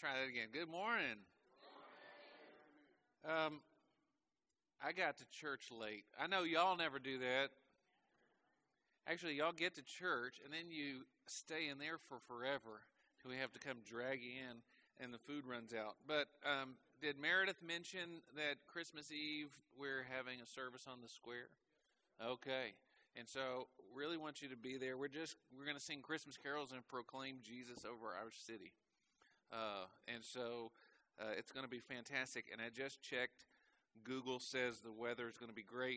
try that again. Good morning. I got to church late. I know y'all never do that. Actually, y'all get to church, and then you stay in there for forever till we have to come drag you in, and the food runs out. But did Meredith mention that Christmas Eve we're having a service on the square? Okay. And so really want you to be there. We're going to sing Christmas carols and proclaim Jesus over our city. And so it's going to be fantastic. And I just checked. Google says the weather is going to be great.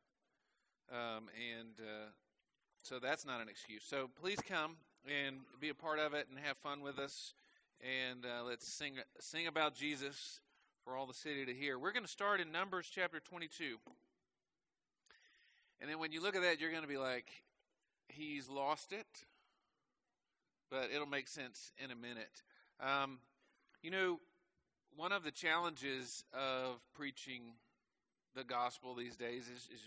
So that's not an excuse. So please come and be a part of it and have fun with us. And let's sing about Jesus for all the city to hear. We're going to start in Numbers chapter 22. And then when you look at that, you're going to be like, he's lost it. But it'll make sense in a minute. One of the challenges of preaching the gospel these days is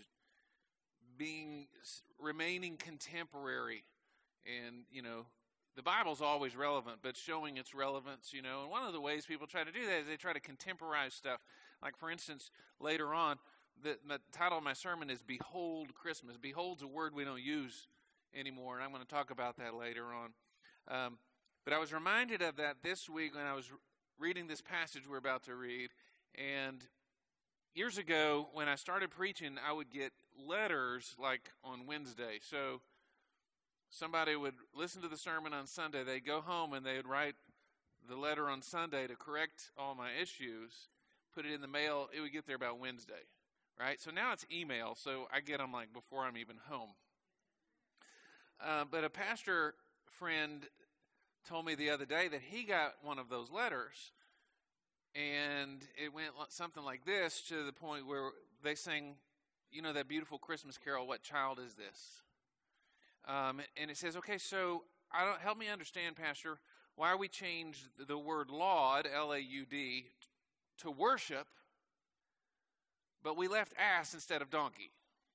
remaining contemporary. And, the Bible's always relevant, but showing its relevance, and one of the ways people try to do that is they try to contemporize stuff. Like, for instance, later on, the title of my sermon is Behold Christmas. Behold's a word we don't use anymore, and I'm going to talk about that later on. But I was reminded of that this week when I was reading this passage we're about to read. And years ago, when I started preaching, I would get letters like on Wednesday. So somebody would listen to the sermon on Sunday. They'd go home and they would write the letter on Sunday to correct all my issues, put it in the mail. It would get there about Wednesday, right? So now it's email, so I get them like before I'm even home. But a pastor friend told me the other day that he got one of those letters, and it went something like this, to the point where they sang, that beautiful Christmas carol, What Child Is This? And it says, okay, so help me understand, Pastor, why we changed the word laud, L-A-U-D, to worship, but we left ass instead of donkey.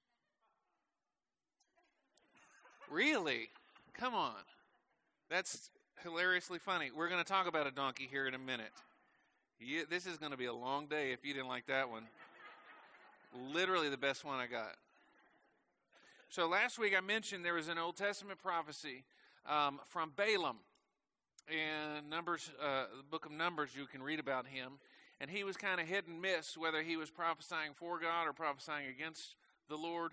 Really? Come on. That's hilariously funny. We're going to talk about a donkey here in a minute. This is going to be a long day if you didn't like that one. Literally the best one I got. So last week I mentioned there was an Old Testament prophecy from Balaam. In Numbers, the book of Numbers, you can read about him. And he was kind of hit and miss whether he was prophesying for God or prophesying against the Lord.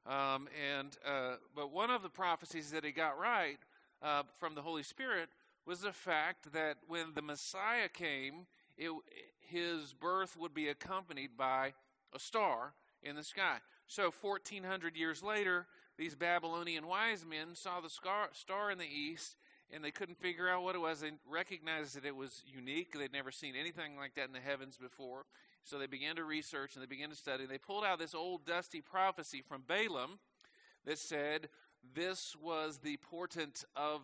But one of the prophecies that he got right from the Holy Spirit was the fact that when the Messiah came, his birth would be accompanied by a star in the sky. So 1,400 years later, these Babylonian wise men saw the star in the east, and they couldn't figure out what it was. They recognized that it was unique. They'd never seen anything like that in the heavens before. So they began to research, and they began to study. They pulled out this old dusty prophecy from Balaam that said this was the portent of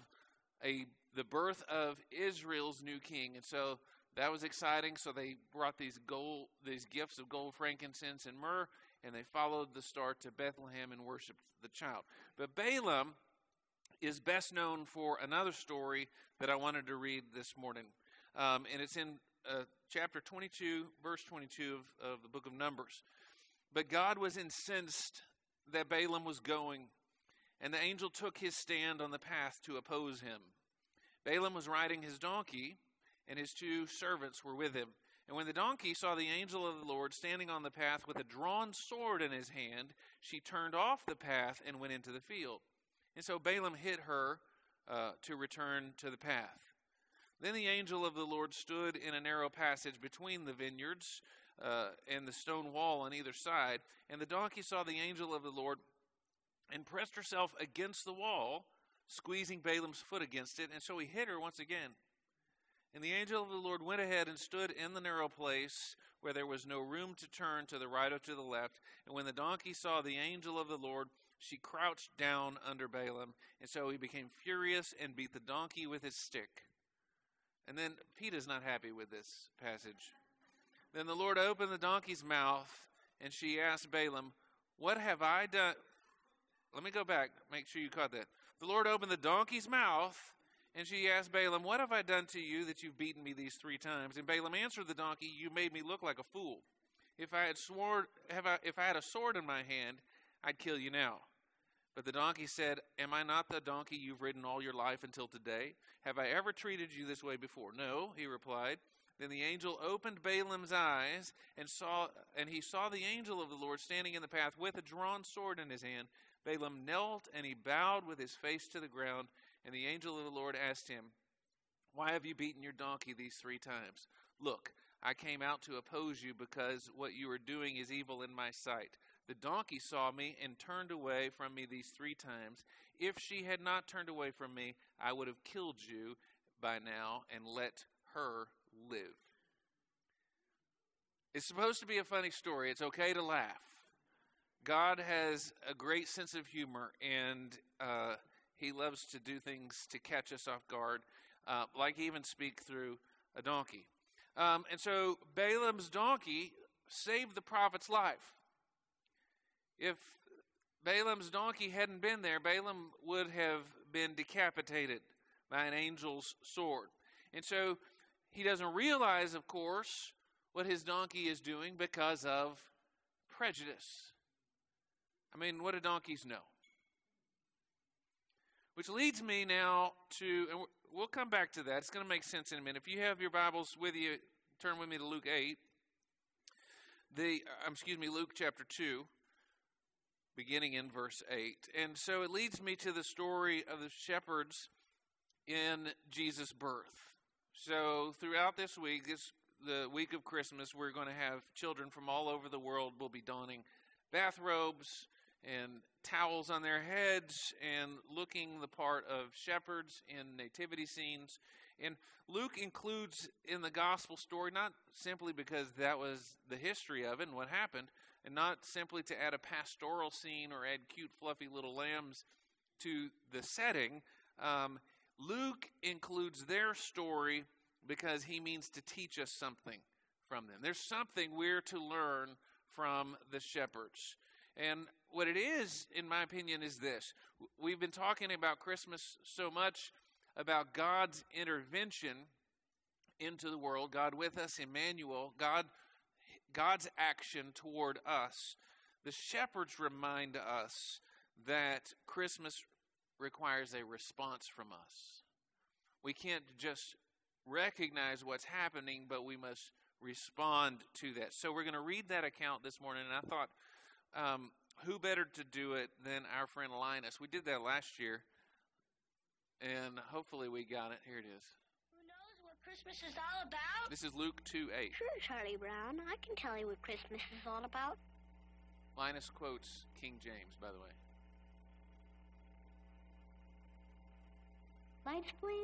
the birth of Israel's new king. And so that was exciting. So they brought these gifts of gold, frankincense, and myrrh, and they followed the star to Bethlehem and worshiped the child. But Balaam is best known for another story that I wanted to read this morning. And it's in chapter 22, verse 22 of the book of Numbers. But God was incensed that Balaam was going, and the angel took his stand on the path to oppose him. Balaam was riding his donkey, and his 2 servants were with him. And when the donkey saw the angel of the Lord standing on the path with a drawn sword in his hand, she turned off the path and went into the field. And so Balaam hit her to return to the path. Then the angel of the Lord stood in a narrow passage between the vineyards and the stone wall on either side. And the donkey saw the angel of the Lord and pressed herself against the wall, squeezing Balaam's foot against it. And so he hit her once again. And the angel of the Lord went ahead and stood in the narrow place where there was no room to turn to the right or to the left. And when the donkey saw the angel of the Lord, she crouched down under Balaam. And so he became furious and beat the donkey with his stick. And then Peter's not happy with this passage. Then the Lord opened the donkey's mouth, and she asked Balaam, "What have I done?" Let me go back. Make sure you caught that. The Lord opened the donkey's mouth, And she asked Balaam, "What have I done to you that you've beaten me these 3 times?" And Balaam answered the donkey, "You made me look like a fool. If I had a sword in my hand, I'd kill you now." But the donkey said, "Am I not the donkey you've ridden all your life until today? Have I ever treated you this way before?" "No," he replied. Then the angel opened Balaam's eyes, and he saw the angel of the Lord standing in the path with a drawn sword in his hand. Balaam knelt and he bowed with his face to the ground, and the angel of the Lord asked him, "Why have you beaten your donkey these 3 times? Look, I came out to oppose you because what you are doing is evil in my sight. The donkey saw me and turned away from me these 3 times. If she had not turned away from me, I would have killed you by now and let her live." It's supposed to be a funny story. It's okay to laugh. God has a great sense of humor, and he loves to do things to catch us off guard, like even speak through a donkey. And so Balaam's donkey saved the prophet's life. If Balaam's donkey hadn't been there, Balaam would have been decapitated by an angel's sword. And so he doesn't realize, of course, what his donkey is doing because of prejudice. I mean, what do donkeys know? Which leads me now to, and we'll come back to that. It's going to make sense in a minute. If you have your Bibles with you, turn with me to Luke 8. Luke chapter 2, beginning in verse 8. And so it leads me to the story of the shepherds in Jesus' birth. So throughout this week, the week of Christmas, we're going to have children from all over the world will be donning bathrobes and towels on their heads and looking the part of shepherds in nativity scenes. And Luke includes in the gospel story, not simply because that was the history of it and what happened, and not simply to add a pastoral scene or add cute, fluffy little lambs to the setting. Luke includes their story because he means to teach us something from them. There's something we're to learn from the shepherds. And what it is, in my opinion, is this. We've been talking about Christmas so much about God's intervention into the world, God with us, Emmanuel, God's action toward us. The shepherds remind us that Christmas requires a response from us. We can't just recognize what's happening, but we must respond to that. So we're going to read that account this morning, and I thought, who better to do it than our friend Linus? We did that last year, and hopefully we got it. Here it is. Who knows what Christmas is all about? This is Luke 2:8. Sure, Charlie Brown. I can tell you what Christmas is all about. Linus quotes King James, by the way. Lights, please.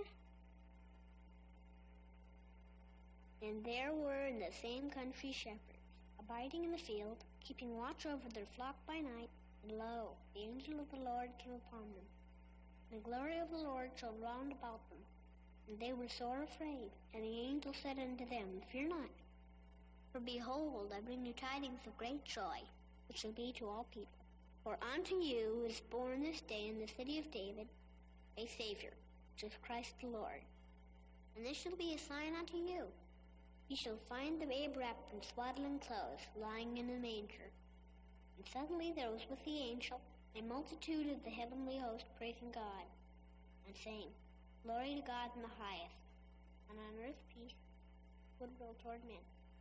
And there were in the same country shepherds, abiding in the field, keeping watch over their flock by night. And lo, the angel of the Lord came upon them. And the glory of the Lord shone round about them. And they were sore afraid. And the angel said unto them, Fear not. For behold, I bring you tidings of great joy, which shall be to all people. For unto you is born this day in the city of David a Savior, which is Christ the Lord. And this shall be a sign unto you. You shall find the babe wrapped in swaddling clothes, lying in a manger. And suddenly there was with the angel a multitude of the heavenly host praising God, and saying, Glory to God in the highest, and on earth peace, goodwill toward men.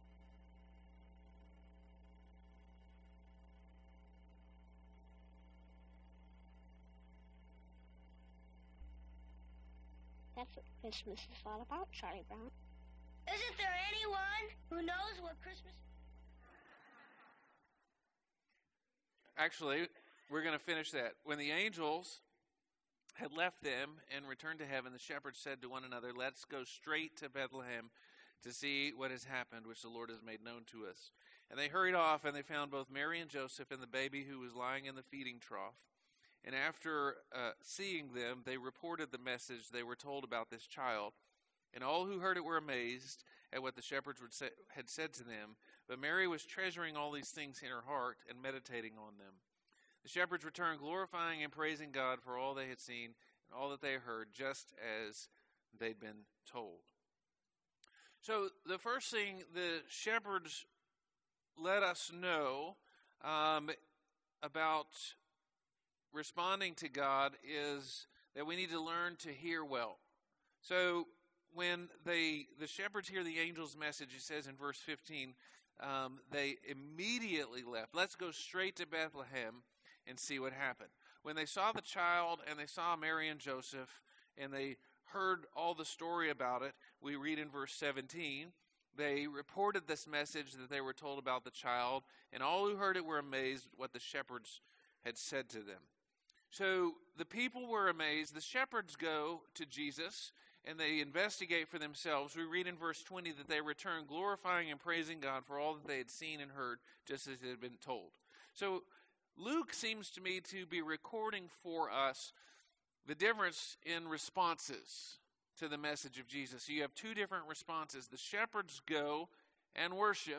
That's what Christmas is all about, Charlie Brown. Isn't there anyone who knows what Christmas is? Actually, we're going to finish that. When the angels had left them and returned to heaven, the shepherds said to one another, Let's go straight to Bethlehem to see what has happened, which the Lord has made known to us. And they hurried off, and they found both Mary and Joseph and the baby who was lying in the feeding trough. And after seeing them, they reported the message they were told about this child. And all who heard it were amazed at what the shepherds had said to them. But Mary was treasuring all these things in her heart and meditating on them. The shepherds returned, glorifying and praising God for all they had seen and all that they heard, just as they'd been told. So the first thing the shepherds let us know about responding to God is that we need to learn to hear well. So when the shepherds hear the angel's message, it says in verse 15, they immediately left. Let's go straight to Bethlehem and see what happened. When they saw the child and they saw Mary and Joseph and they heard all the story about it, we read in verse 17, they reported this message that they were told about the child, and all who heard it were amazed at what the shepherds had said to them. So the people were amazed. The shepherds go to Jesus and they investigate for themselves. We read in verse 20 that they returned glorifying and praising God for all that they had seen and heard, just as they had been told. So Luke seems to me to be recording for us the difference in responses to the message of Jesus. So you have two different responses. The shepherds go and worship.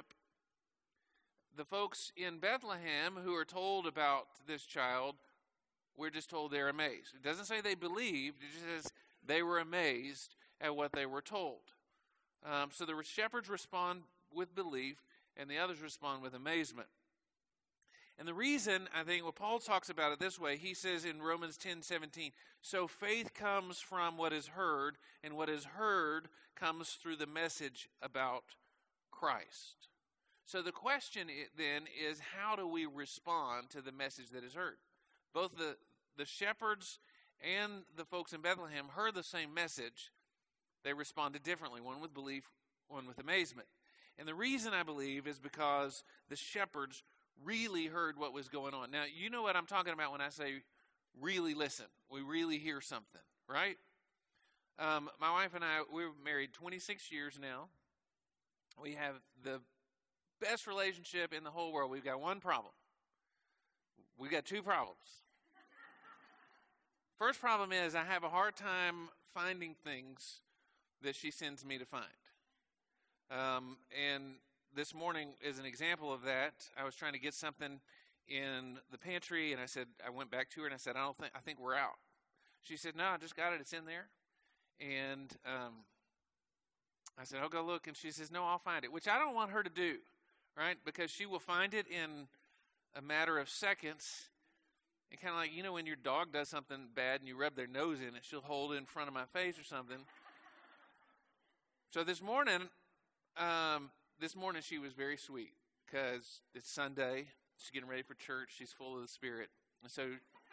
The folks in Bethlehem who are told about this child, we're just told they're amazed. It doesn't say they believed. It just says they were amazed at what they were told. So the shepherds respond with belief, and the others respond with amazement. And the reason, I think, well, Paul talks about it this way. He says in Romans 10:17, so faith comes from what is heard, and what is heard comes through the message about Christ. So the question then is, how do we respond to the message that is heard? Both the shepherds and the folks in Bethlehem heard the same message. They responded differently, one with belief, one with amazement. And the reason, I believe, is because the shepherds really heard what was going on. Now, you know what I'm talking about when I say really listen. We really hear something, right? My wife and I, we're married 26 years now. We have the best relationship in the whole world. We've got one problem. We've got two problems. First problem is I have a hard time finding things that she sends me to find. And this morning is an example of that. I was trying to get something in the pantry, and I went back to her and I said, I think we're out. She said, no, I just got it. It's in there. And I said, I'll go look. And she says, no, I'll find it, which I don't want her to do, right? Because she will find it in a matter of seconds. And kind of like, when your dog does something bad and you rub their nose in it, she'll hold it in front of my face or something. So this morning she was very sweet because it's Sunday. She's getting ready for church. She's full of the Spirit. And so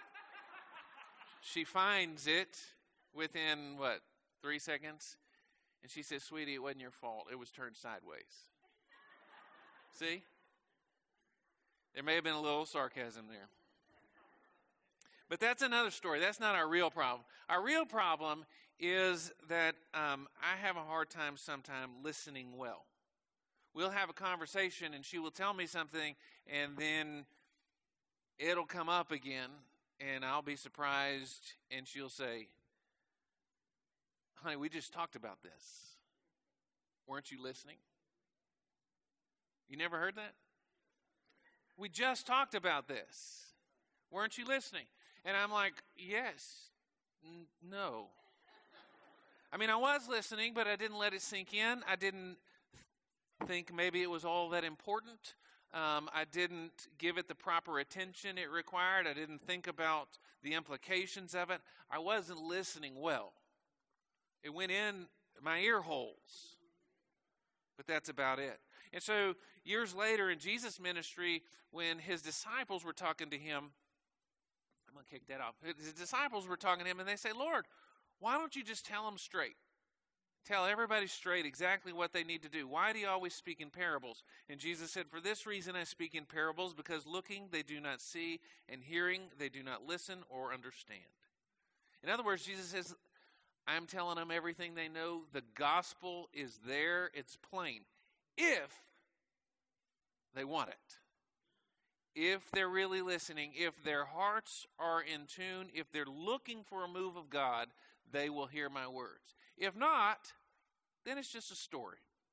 she finds it within, 3 seconds? And she says, sweetie, it wasn't your fault. It was turned sideways. See? There may have been a little sarcasm there. But that's another story. That's not our real problem. Our real problem is that I have a hard time sometimes listening well. We'll have a conversation and she will tell me something and then it'll come up again and I'll be surprised and she'll say, honey, we just talked about this. Weren't you listening? You never heard that? We just talked about this. Weren't you listening? And I'm like, yes, no. I mean, I was listening, but I didn't let it sink in. I didn't think maybe it was all that important. I didn't give it the proper attention it required. I didn't think about the implications of it. I wasn't listening well. It went in my ear holes. But that's about it. And so years later in Jesus' ministry, when his disciples were talking to him, I'm going to kick that off. His disciples were talking to him and they say, Lord, why don't you just tell them straight? Tell everybody straight exactly what they need to do. Why do you always speak in parables? And Jesus said, for this reason I speak in parables, because looking they do not see, and hearing they do not listen or understand. In other words, Jesus says, I'm telling them everything they know. The gospel is there. It's plain. If they want it. If they're really listening, if their hearts are in tune, if they're looking for a move of God, they will hear my words. If not, then it's just a story.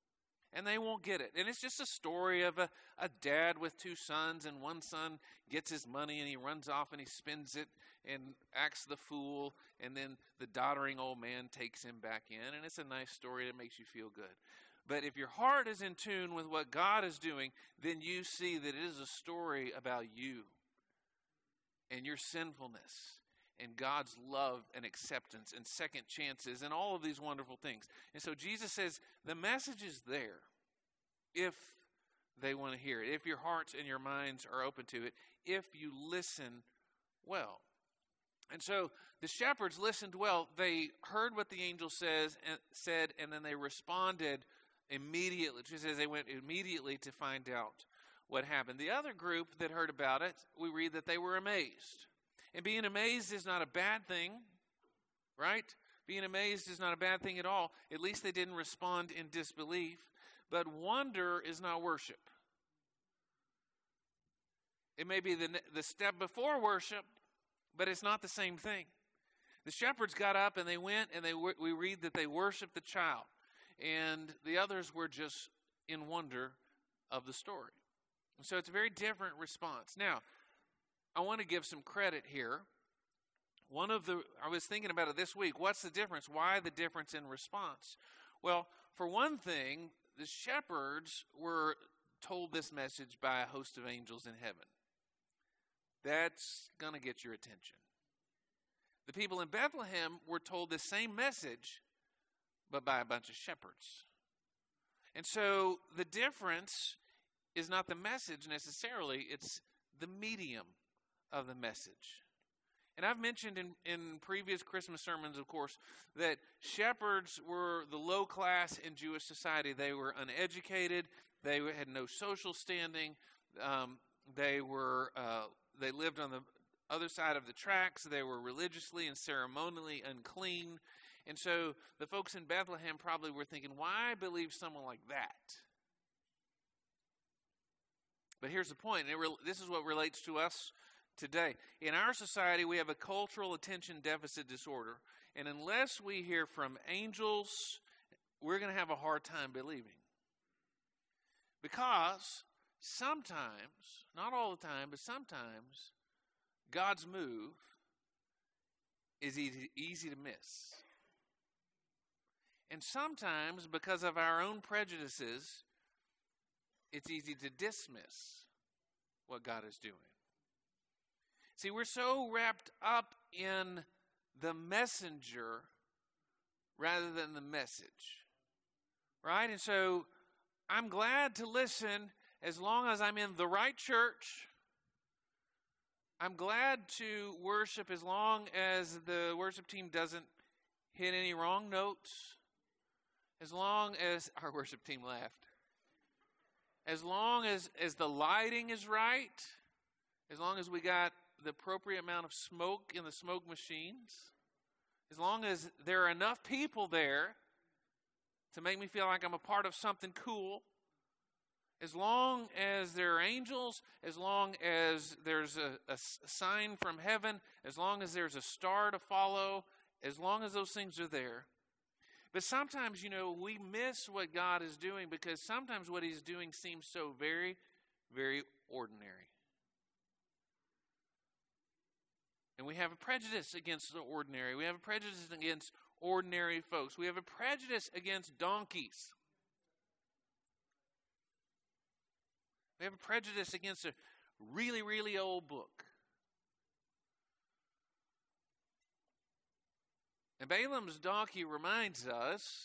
And they won't get it. And it's just a story of a dad with two sons, and one son gets his money and he runs off and he spends it and acts the fool, and then the doddering old man takes him back in, and it's a nice story that makes you feel good. But if your heart is in tune with what God is doing, then you see that it is a story about you and your sinfulness and God's love and acceptance and second chances and all of these wonderful things. And so Jesus says the message is there if they want to hear it, if your hearts and your minds are open to it, if you listen well. And so the shepherds listened well. They heard what the angel said, and then they responded immediately. She says they went immediately to find out what happened. The other group that heard about it, we read that they were amazed. And being amazed is not a bad thing, right? Being amazed is not a bad thing at all. At least they didn't respond in disbelief. But wonder is not worship. It may be the step before worship, but it's not the same thing. The shepherds got up and they went, and we read that they worshiped the child. And the others were just in wonder of the story. And so it's a very different response. Now, I want to give some credit here. I was thinking about it this week. What's the difference? Why the difference in response? Well, for one thing, the shepherds were told this message by a host of angels in heaven. That's going to get your attention. The people in Bethlehem were told the same message, but by a bunch of shepherds. And so the difference is not the message necessarily, it's the medium of the message. And I've mentioned in previous Christmas sermons, of course, that shepherds were the low class in Jewish society. They were uneducated. They had no social standing. They lived on the other side of the tracks. They were religiously and ceremonially unclean. And so the folks in Bethlehem probably were thinking, why believe someone like that? But here's the point. This is what relates to us today. In our society, we have a cultural attention deficit disorder. And unless we hear from angels, we're going to have a hard time believing. Because sometimes, not all the time, but sometimes, God's move is easy to miss. And sometimes, because of our own prejudices, it's easy to dismiss what God is doing. See, we're so wrapped up in the messenger rather than the message, right? And so I'm glad to listen as long as I'm in the right church. I'm glad to worship as long as the worship team doesn't hit any wrong notes. As long as our worship team laughed. As long as the lighting is right. As long as we got the appropriate amount of smoke in the smoke machines. As long as there are enough people there to make me feel like I'm a part of something cool. As long as there are angels, as long as there's a sign from heaven, as long as there's a star to follow, as long as those things are there. But sometimes, we miss what God is doing because sometimes what He's doing seems so very, very ordinary. And we have a prejudice against the ordinary. We have a prejudice against ordinary folks. We have a prejudice against donkeys. We have a prejudice against a really, really old book. And Balaam's donkey reminds us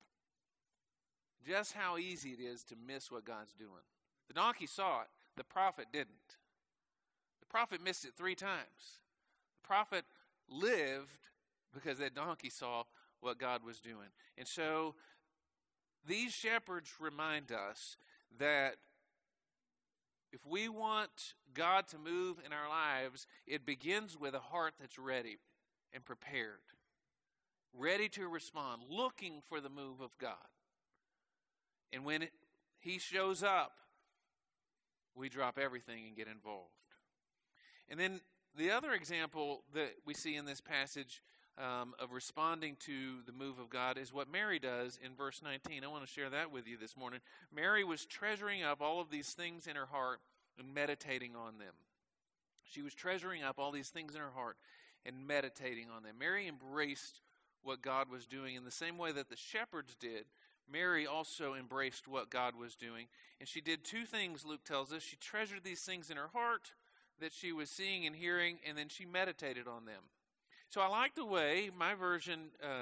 just how easy it is to miss what God's doing. The donkey saw it. The prophet didn't. The prophet missed it 3 times. The prophet lived because that donkey saw what God was doing. And so these shepherds remind us that if we want God to move in our lives, it begins with a heart that's ready and prepared. Ready to respond, looking for the move of God. And when He shows up, we drop everything and get involved. And then the other example that we see in this passage of responding to the move of God is what Mary does in verse 19. I want to share that with you this morning. Mary was treasuring up all of these things in her heart and meditating on them. She was treasuring up all these things in her heart and meditating on them. Mary embraced what God was doing in the same way that the shepherds did. Mary also embraced what God was doing. And she did two things, Luke tells us. She treasured these things in her heart that she was seeing and hearing, and then she meditated on them. So I like the way my version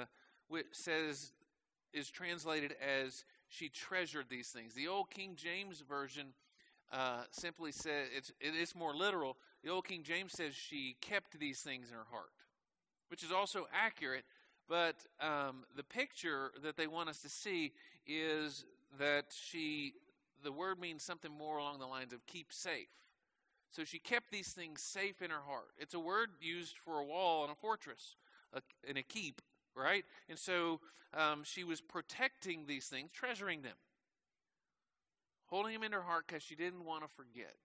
is translated as she treasured these things. The old King James Version simply says, it's more literal. The old King James says she kept these things in her heart, which is also accurate. But the picture that they want us to see is that the word means something more along the lines of keep safe. So she kept these things safe in her heart. It's a word used for a wall and a fortress, in a keep, right? And so she was protecting these things, treasuring them, holding them in her heart because she didn't want to forget.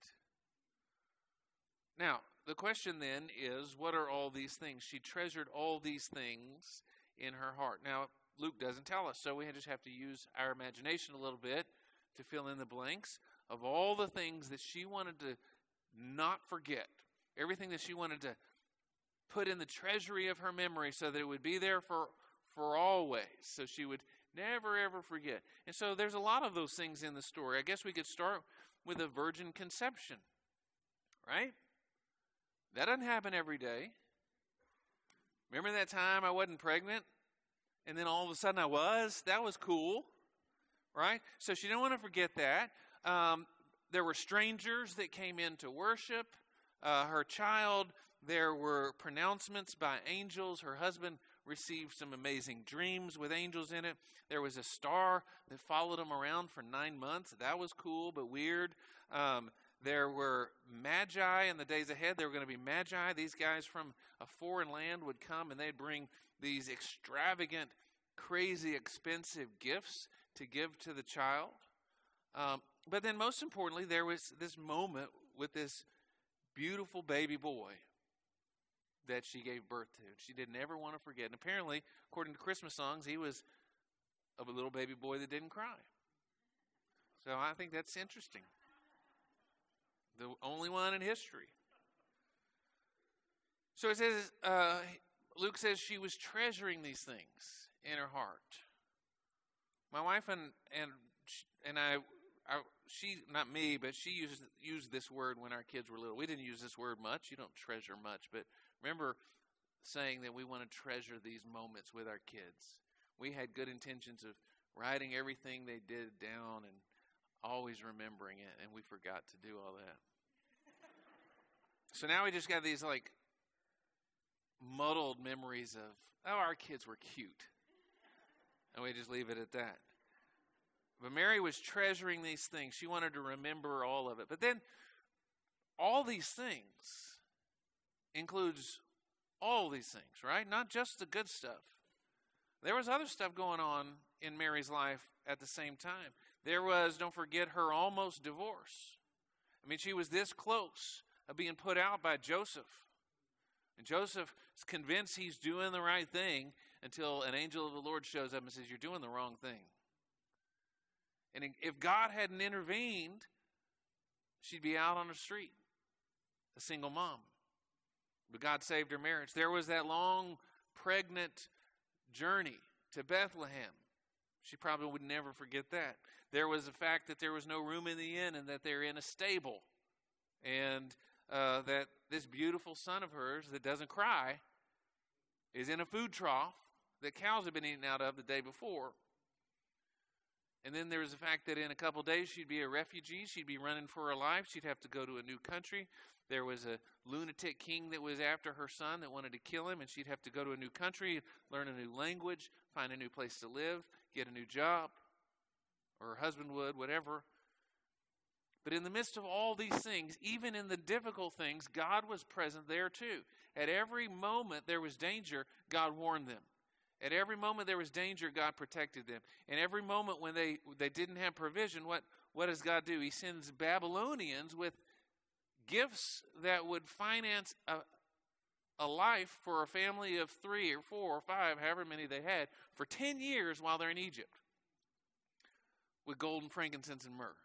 Now, the question then is, what are all these things? She treasured all these things in her heart. Now, Luke doesn't tell us, so we just have to use our imagination a little bit to fill in the blanks of all the things that she wanted to not forget, everything that she wanted to put in the treasury of her memory so that it would be there for always, so she would never ever forget. And so there's a lot of those things in the story. I guess we could start with a virgin conception, right? That doesn't happen every day. Remember that time I wasn't pregnant and then all of a sudden I was? That was cool, right? So she didn't want to forget that. There were strangers that came in to worship her child. There were pronouncements by angels. Her husband received some amazing dreams with angels in it. There was a star that followed him around for 9 months. That was cool but weird. There were magi in the days ahead. There were going to be magi. These guys from a foreign land would come and they'd bring these extravagant, crazy, expensive gifts to give to the child. But then most importantly, there was this moment with this beautiful baby boy that she gave birth to. She didn't ever want to forget. And apparently, according to Christmas songs, he was a little baby boy that didn't cry. So I think that's interesting. The only one in history. So it says, Luke says she was treasuring these things in her heart. My wife and I, she, not me, but she used this word when our kids were little. We didn't use this word much. You don't treasure much. But remember saying that we want to treasure these moments with our kids. We had good intentions of writing everything they did down and always remembering it, and we forgot to do all that. So now we just got these like muddled memories of, oh, our kids were cute. And we just leave it at that. But Mary was treasuring these things. She wanted to remember all of it. But then all these things includes all these things, right? Not just the good stuff. There was other stuff going on in Mary's life at the same time. There was, don't forget, her almost divorce. I mean, she was this close of being put out by Joseph. And Joseph is convinced he's doing the right thing until an angel of the Lord shows up and says, you're doing the wrong thing. And if God hadn't intervened, she'd be out on the street, a single mom. But God saved her marriage. There was that long, pregnant journey to Bethlehem. She probably would never forget that. There was the fact that there was no room in the inn and that they're in a stable. And that this beautiful son of hers that doesn't cry is in a food trough that cows have been eaten out of the day before. And then there was the fact that in a couple days she'd be a refugee. She'd be running for her life. She'd have to go to a new country. There was a lunatic king that was after her son that wanted to kill him, and she'd have to go to a new country, learn a new language, find a new place to live, get a new job, or her husband would, whatever. But in the midst of all these things, even in the difficult things, God was present there too. At every moment there was danger, God warned them. At every moment there was danger, God protected them. And every moment when they didn't have provision, what does God do? He sends Babylonians with gifts that would finance a life for a family of 3 or 4 or 5, however many they had, for 10 years while they're in Egypt with gold and frankincense and myrrh.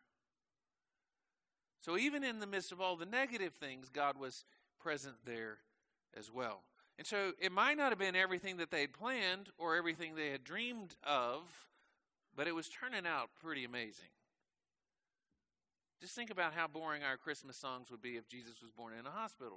So even in the midst of all the negative things, God was present there as well. And so it might not have been everything that they had planned or everything they had dreamed of, but it was turning out pretty amazing. Just think about how boring our Christmas songs would be if Jesus was born in a hospital.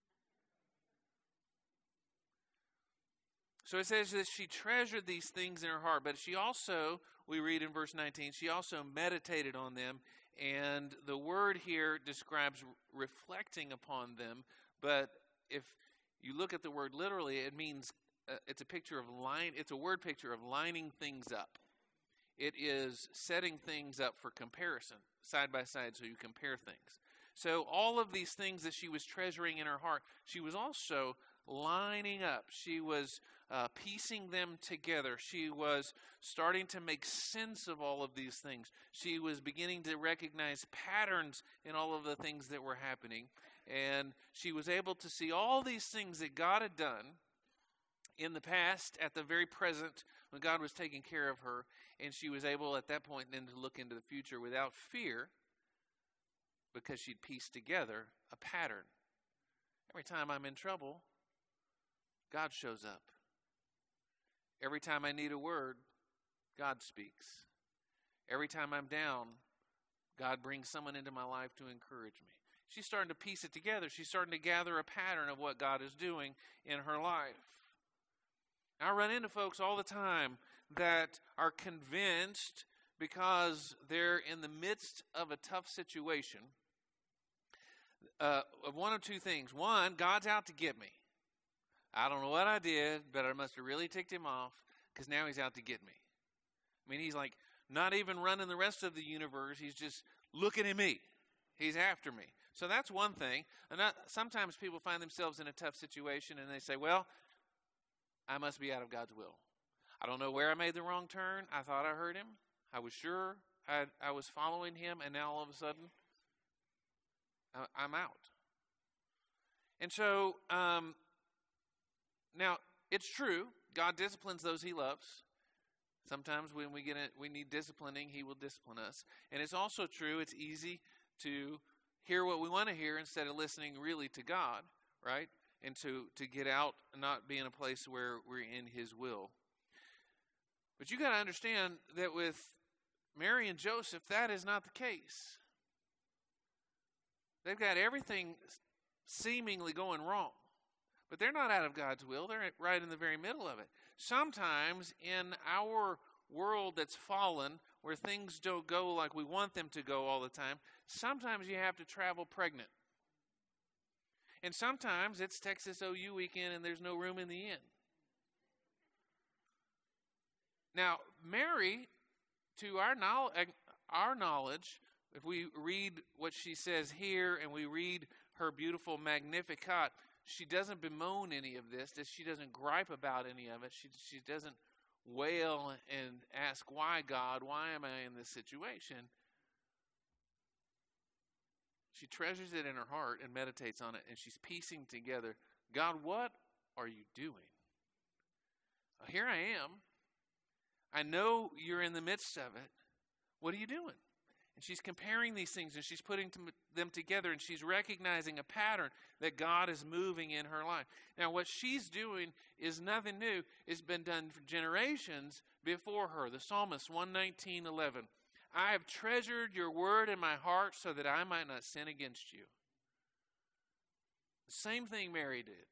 So it says that she treasured these things in her heart, but she also, we read in verse 19, she also meditated on them, and the word here describes reflecting upon them, but if you look at the word literally, it means it's a word picture of lining things up. It is setting things up for comparison, side by side, so you compare things. So all of these things that she was treasuring in her heart, she was also lining up. She was piecing them together. She was starting to make sense of all of these things. She was beginning to recognize patterns in all of the things that were happening. And she was able to see all these things that God had done in the past, at the very present, when God was taking care of her. And she was able at that point then to look into the future without fear, because she'd pieced together a pattern. Every time I'm in trouble, God shows up. Every time I need a word, God speaks. Every time I'm down, God brings someone into my life to encourage me. She's starting to piece it together. She's starting to gather a pattern of what God is doing in her life. I run into folks all the time that are convinced, because they're in the midst of a tough situation, of one of two things. One, God's out to get me. I don't know what I did, but I must have really ticked him off, because now he's out to get me. I mean, he's like not even running the rest of the universe. He's just looking at me. He's after me. So that's one thing. And sometimes people find themselves in a tough situation and they say, well, I must be out of God's will. I don't know where I made the wrong turn. I thought I heard him. I was sure I was following him, and now all of a sudden, I'm out. And so, now, it's true, God disciplines those he loves. Sometimes when we need disciplining, he will discipline us. And it's also true, it's easy to hear what we want to hear instead of listening really to God, right? And to get out and not be in a place where we're in his will. But you got to understand that with Mary and Joseph, that is not the case. They've got everything seemingly going wrong. But they're not out of God's will. They're right in the very middle of it. Sometimes in our world that's fallen, where things don't go like we want them to go all the time, sometimes you have to travel pregnant. And sometimes it's Texas OU weekend and there's no room in the inn. Now, Mary, to our knowledge, if we read what she says here and we read her beautiful Magnificat, she doesn't bemoan any of this. She doesn't gripe about any of it. She doesn't wail and ask, why, God? Why am I in this situation? She treasures it in her heart and meditates on it, and she's piecing together, God, what are you doing? Here I am. I know you're in the midst of it. What are you doing? And she's comparing these things, and she's putting them together, and she's recognizing a pattern that God is moving in her life. Now, what she's doing is nothing new. It's been done for generations before her. The psalmist, 119:11. I have treasured your word in my heart so that I might not sin against you. The same thing Mary did.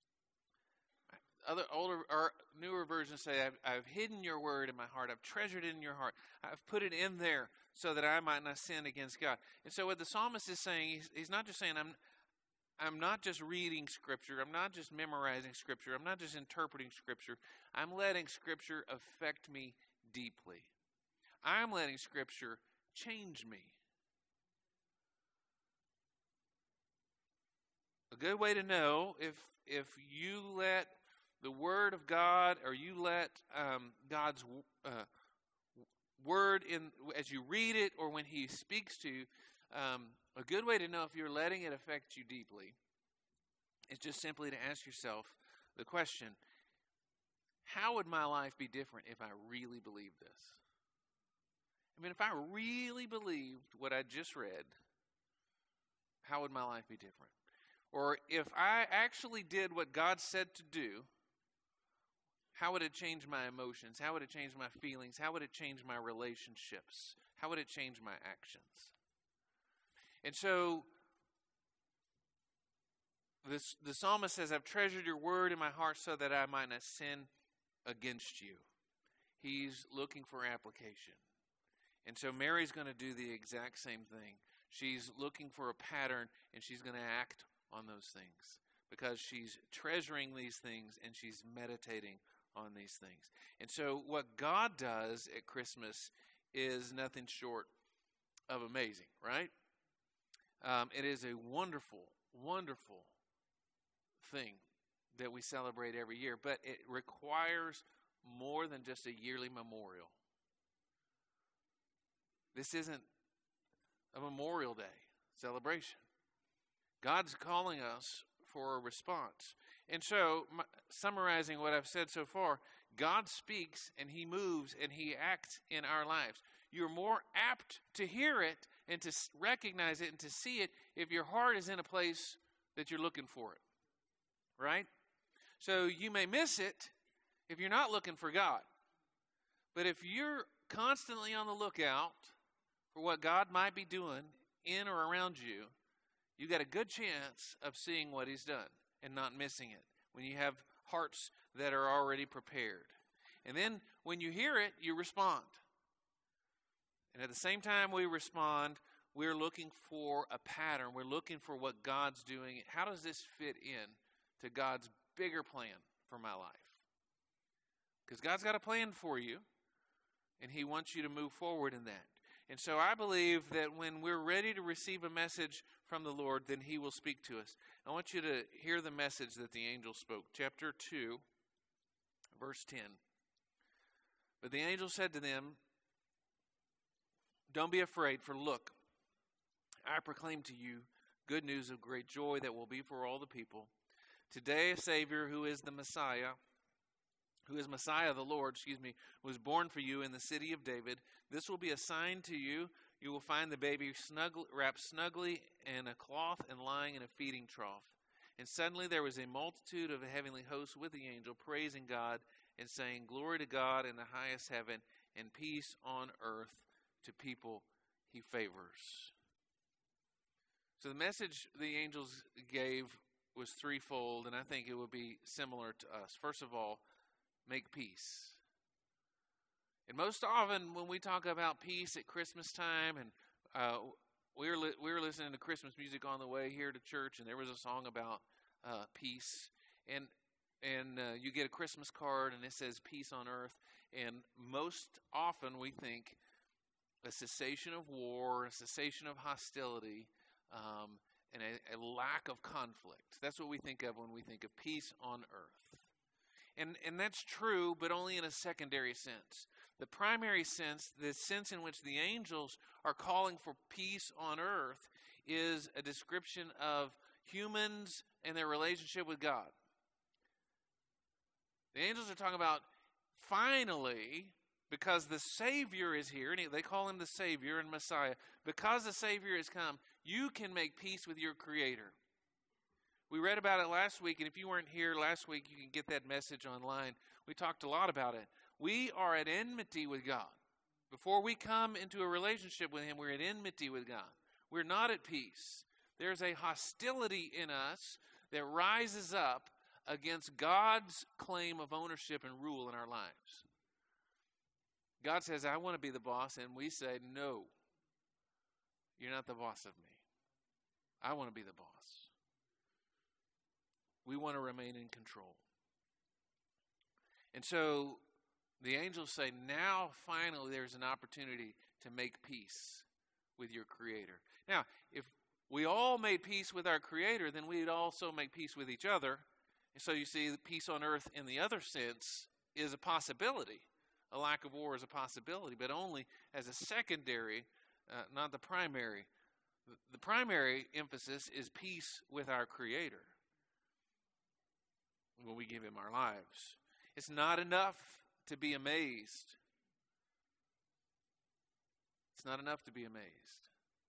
Other older or newer versions say, I've hidden your word in my heart. I've treasured it in your heart. I've put it in there so that I might not sin against God. And so what the psalmist is saying, he's not just saying, I'm not just reading Scripture. I'm not just memorizing Scripture. I'm not just interpreting Scripture. I'm letting Scripture affect me deeply. I'm letting Scripture change me. A good way to know if you let the Word of God, or you let God's Word in as you read it, or when He speaks to you, a good way to know if you're letting it affect you deeply is just simply to ask yourself the question, how would my life be different if I really believed this? I mean, if I really believed what I just read, how would my life be different? Or if I actually did what God said to do, how would it change my emotions? How would it change my feelings? How would it change my relationships? How would it change my actions? And so the psalmist says, I've treasured your word in my heart so that I might not sin against you. He's looking for application. And so Mary's going to do the exact same thing. She's looking for a pattern, and she's going to act on those things because she's treasuring these things and she's meditating on these things. And so what God does at Christmas is nothing short of amazing, right? It is a wonderful, wonderful thing that we celebrate every year, but it requires more than just a yearly memorial. This isn't a Memorial Day celebration. God's calling us for a response. And so, summarizing what I've said so far, God speaks and he moves and he acts in our lives. You're more apt to hear it and to recognize it and to see it if your heart is in a place that you're looking for it, right? So you may miss it if you're not looking for God. But if you're constantly on the lookout for what God might be doing in or around you, you got a good chance of seeing what he's done and not missing it when you have hearts that are already prepared. And then when you hear it, you respond. And at the same time we respond, we're looking for a pattern. We're looking for what God's doing. How does this fit in to God's bigger plan for my life? Because God's got a plan for you, and he wants you to move forward in that. And so I believe that when we're ready to receive a message from the Lord, then he will speak to us. I want you to hear the message that the angel spoke. Chapter 2, verse 10. But the angel said to them, don't be afraid, for look, I proclaim to you good news of great joy that will be for all the people. Today a Savior who is the Messiah, the Lord, was born for you in the city of David. This will be a sign to you. You will find the baby wrapped snugly in a cloth and lying in a feeding trough. And suddenly there was a multitude of the heavenly hosts with the angel, praising God and saying, Glory to God in the highest heaven, and peace on earth to people he favors. So the message the angels gave was threefold, and I think it would be similar to us. First of all, make peace. And most often when we talk about peace at Christmas time, and we were listening to Christmas music on the way here to church, and there was a song about peace. And you get a Christmas card, and it says peace on earth. And most often we think a cessation of war, a cessation of hostility, and a lack of conflict. That's what we think of when we think of peace on earth. And that's true, but only in a secondary sense. The primary sense, the sense in which the angels are calling for peace on earth, is a description of humans and their relationship with God. The angels are talking about finally, because the Savior is here, and they call him the Savior and Messiah, because the Savior has come, you can make peace with your Creator. We read about it last week, and if you weren't here last week, you can get that message online. We talked a lot about it. We are at enmity with God. Before we come into a relationship with him, we're at enmity with God. We're not at peace. There's a hostility in us that rises up against God's claim of ownership and rule in our lives. God says, I want to be the boss, and we say, no, you're not the boss of me. I want to be the boss. We want to remain in control. And so the angels say, now finally there's an opportunity to make peace with your Creator. Now, if we all made peace with our Creator, then we'd also make peace with each other. And so you see, peace on earth in the other sense is a possibility. A lack of war is a possibility, but only as a secondary, not the primary. The primary emphasis is peace with our Creator. when we give him our lives. It's not enough to be amazed. It's not enough to be amazed.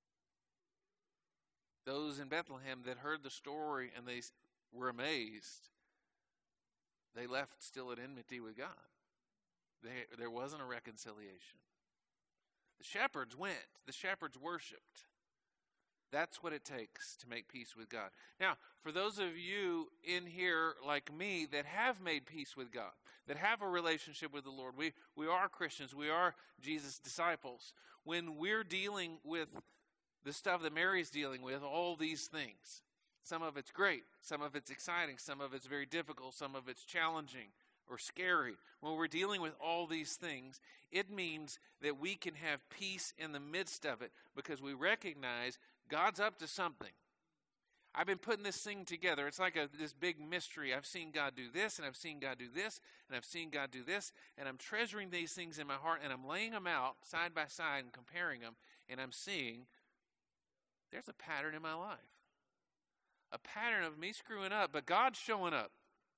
Those in Bethlehem that heard the story and they were amazed, they left still at enmity with God. There wasn't a reconciliation. The shepherds went. The shepherds worshiped. That's what it takes to make peace with God. Now, for those of you in here like me that have made peace with God, that have a relationship with the Lord, we are Christians, we are Jesus' disciples. When we're dealing with the stuff that Mary's dealing with, all these things, some of it's great, some of it's exciting, some of it's very difficult, some of it's challenging or scary. When we're dealing with all these things, it means that we can have peace in the midst of it because we recognize God's up to something. I've been putting this thing together. It's like this big mystery. I've seen God do this, and I've seen God do this, and I've seen God do this, and I'm treasuring these things in my heart, and I'm laying them out side by side and comparing them, and I'm seeing there's a pattern in my life. A pattern of me screwing up, but God showing up.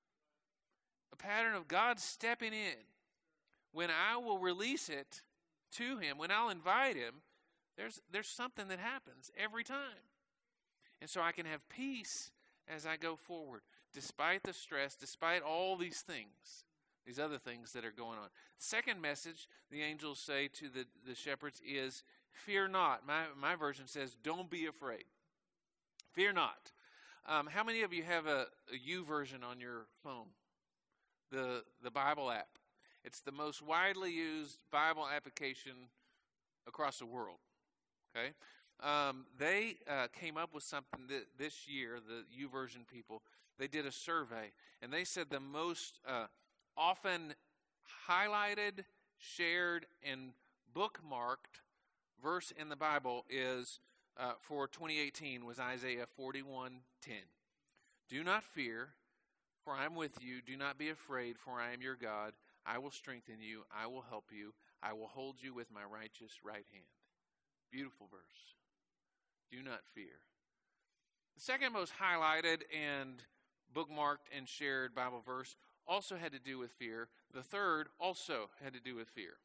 A pattern of God stepping in. When I will release it to him, when I'll invite him, there's something that happens every time. And so I can have peace as I go forward, despite the stress, despite all these things, these other things that are going on. Second message the angels say to the shepherds is, fear not. My version says, don't be afraid. Fear not. How many of you have a YouVersion on your phone? The Bible app. It's the most widely used Bible application across the world. Okay, they came up with something this year. The YouVersion people, they did a survey, and they said the most often highlighted, shared, and bookmarked verse in the Bible is for 2018 was Isaiah 41:10. Do not fear, for I am with you. Do not be afraid, for I am your God. I will strengthen you. I will help you. I will hold you with my righteous right hand. Beautiful verse. Do not fear. The second most highlighted and bookmarked and shared Bible verse also had to do with fear. The third also had to do with fear.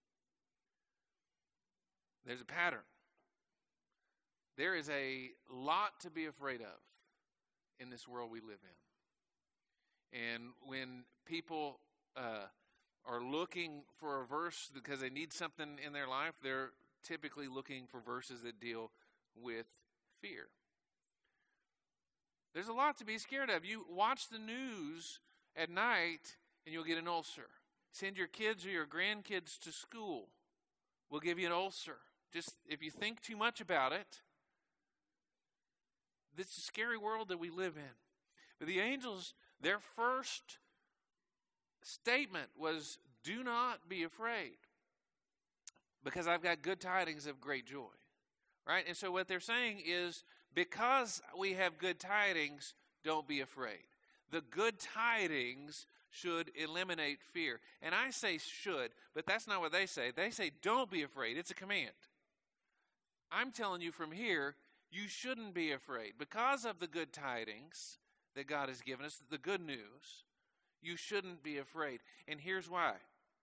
There's a pattern. There is a lot to be afraid of in this world we live in. And when people are looking for a verse because they need something in their life, they're typically looking for verses that deal with fear. There's a lot to be scared of. You watch the news at night and you'll get an ulcer. Send your kids or your grandkids to school, we'll give you an ulcer. Just if you think too much about it, this is a scary world that we live in. But the angels, their first statement was, do not be afraid, because I've got good tidings of great joy. Right? And so what they're saying is, because we have good tidings, don't be afraid. The good tidings should eliminate fear. And I say should, but that's not what they say. They say don't be afraid. It's a command. I'm telling you from here, you shouldn't be afraid. Because of the good tidings that God has given us, the good news, you shouldn't be afraid. And here's why.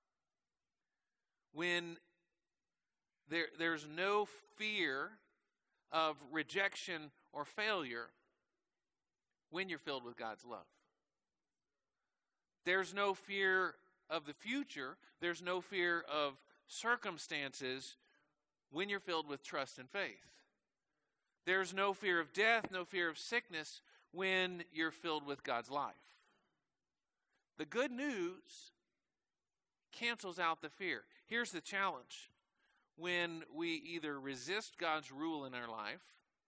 When there's no fear of rejection or failure when you're filled with God's love. There's no fear of the future. There's no fear of circumstances when you're filled with trust and faith. There's no fear of death, no fear of sickness when you're filled with God's life. The good news cancels out the fear. Here's the challenge. When we either resist God's rule in our life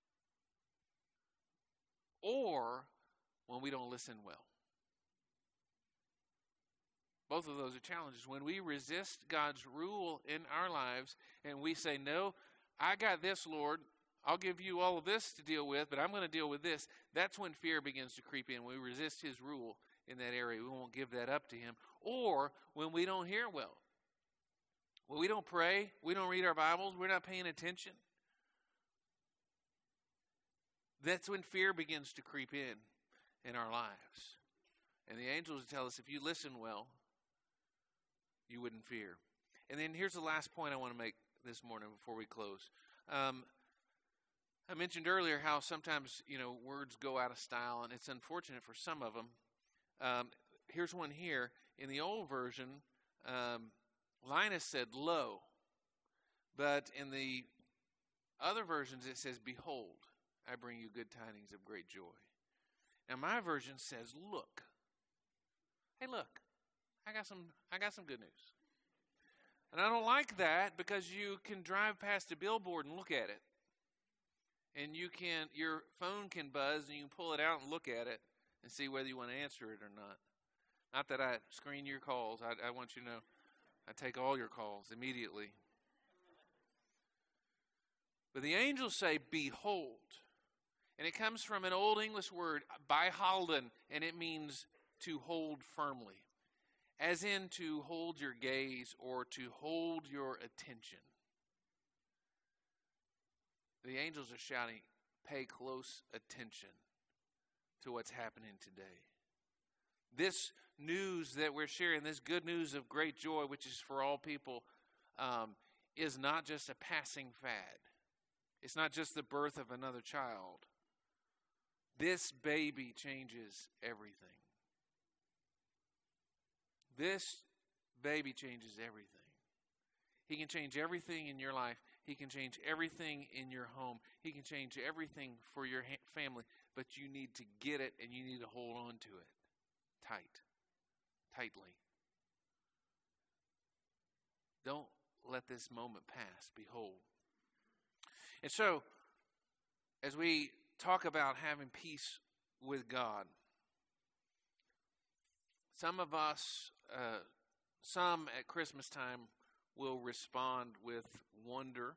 or when we don't listen well. Both of those are challenges. When we resist God's rule in our lives and we say, no, I got this, Lord. I'll give you all of this to deal with, but I'm going to deal with this. That's when fear begins to creep in. We resist his rule in that area. We won't give that up to him. Or when we don't hear well. When we don't pray, we don't read our Bibles, we're not paying attention. That's when fear begins to creep in our lives. And the angels tell us if you listen well, you wouldn't fear. And then here's the last point I want to make this morning before we close. I mentioned earlier how sometimes, words go out of style, and it's unfortunate for some of them. Here's one here. In the old version, Linus said, lo. But in the other versions, it says, behold, I bring you good tidings of great joy. Now, my version says, look. Hey, look, I got some good news. And I don't like that because you can drive past a billboard and look at it. And your phone can buzz and you can pull it out and look at it and see whether you want to answer it or not. Not that I screen your calls. I want you to know I take all your calls immediately. But the angels say, behold. And it comes from an Old English word, beihalden, and it means to hold firmly. As in to hold your gaze or to hold your attention. The angels are shouting, pay close attention to what's happening today. This news that we're sharing, this good news of great joy, which is for all people, is not just a passing fad. It's not just the birth of another child. This baby changes everything. This baby changes everything. He can change everything in your life. He can change everything in your home. He can change everything for your family. But you need to get it and you need to hold on to it tightly. Don't let this moment pass. Behold. And so, as we talk about having peace with God, some of us, some at Christmas time will respond with wonder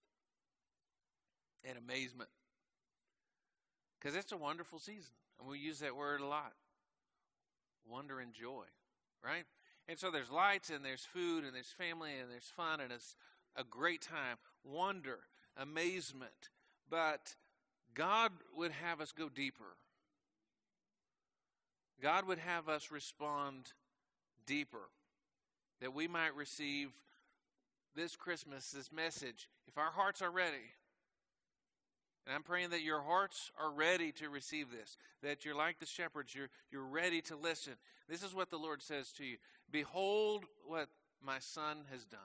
and amazement. Because it's a wonderful season. And we use that word a lot. Wonder and joy, right? And so there's lights and there's food and there's family and there's fun and it's a great time. Wonder, amazement. But God would have us go deeper. God would have us respond deeper. That we might receive this Christmas, this message, if our hearts are ready. And I'm praying that your hearts are ready to receive this. That you're like the shepherds, you're ready to listen. This is what the Lord says to you. Behold what my son has done.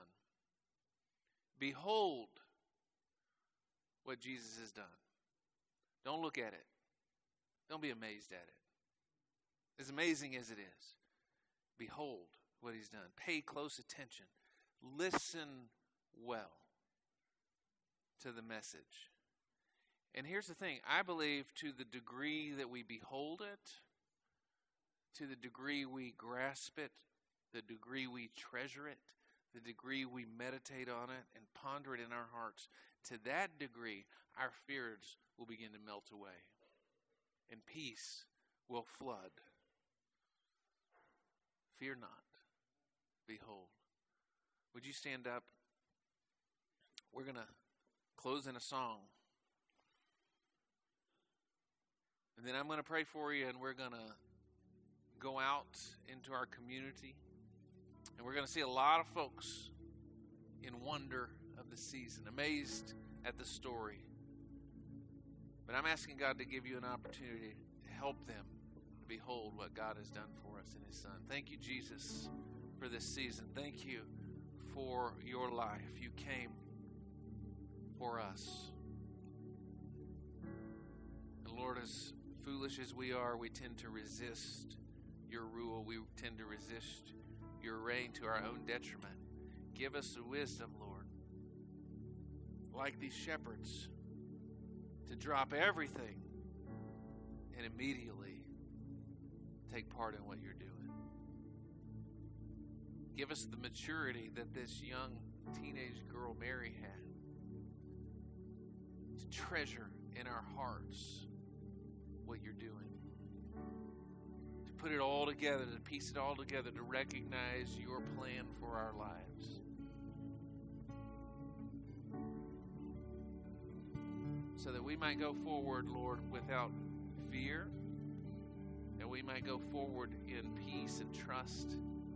Behold what Jesus has done. Don't look at it. Don't be amazed at it. As amazing as it is, behold what he's done. Pay close attention. Listen well to the message. And here's the thing. I believe to the degree that we behold it, to the degree we grasp it, the degree we treasure it, the degree we meditate on it and ponder it in our hearts, to that degree our fears will begin to melt away and peace will flood. Fear not. Behold. Would you stand up? We're going to close in a song. And then I'm going to pray for you, and we're going to go out into our community. And we're going to see a lot of folks in wonder of the season, amazed at the story. But I'm asking God to give you an opportunity to help them behold what God has done for us in his Son. Thank you, Jesus, for this season. Thank you for your life. You came for us. And Lord, as foolish as we are, we tend to resist your rule. We tend to resist your reign to our own detriment. Give us the wisdom, Lord, like these shepherds, to drop everything and immediately take part in what you're doing. Give us the maturity that this young teenage girl Mary had, to treasure in our hearts what you're doing, to put it all together, to piece it all together, to recognize your plan for our lives. So that we might go forward, Lord, without fear and we might go forward in peace and trust,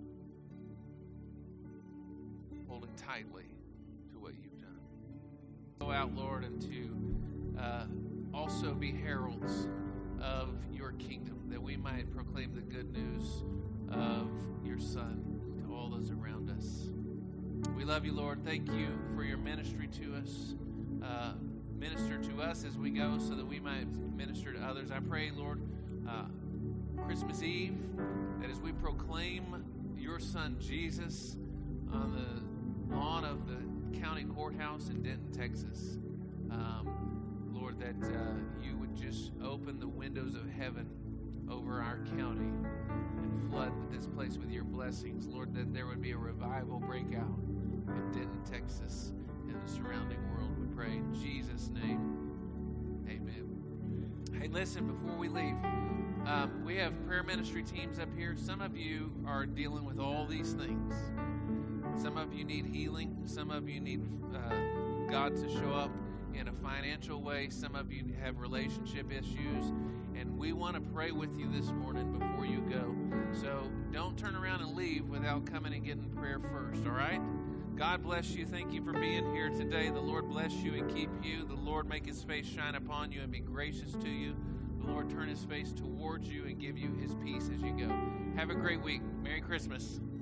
holding tightly to what you've done. Go out, Lord, and to also be heralds of your kingdom, that we might proclaim the good news of your Son to all those around us. We love you, Lord. Thank you for your ministry to us. Minister to us as we go so that we might minister to others. I pray, Lord, Christmas Eve, that as we proclaim your Son Jesus on the lawn of the county courthouse in Denton, Texas, Lord, that you would just open the windows of heaven over our county and flood this place with your blessings. Lord, that there would be a revival breakout in Denton, Texas, and the surrounding world. We pray in Jesus' name. Amen. Hey, listen, before we leave, we have prayer ministry teams up here. Some of you are dealing with all these things. Some of you need healing. Some of you need God to show up in a financial way. Some of you have relationship issues. And we want to pray with you this morning before you go. So don't turn around and leave without coming and getting prayer first, all right? God bless you. Thank you for being here today. The Lord bless you and keep you. The Lord make his face shine upon you and be gracious to you. The Lord turn his face towards you and give you his peace as you go. Have a great week. Merry Christmas.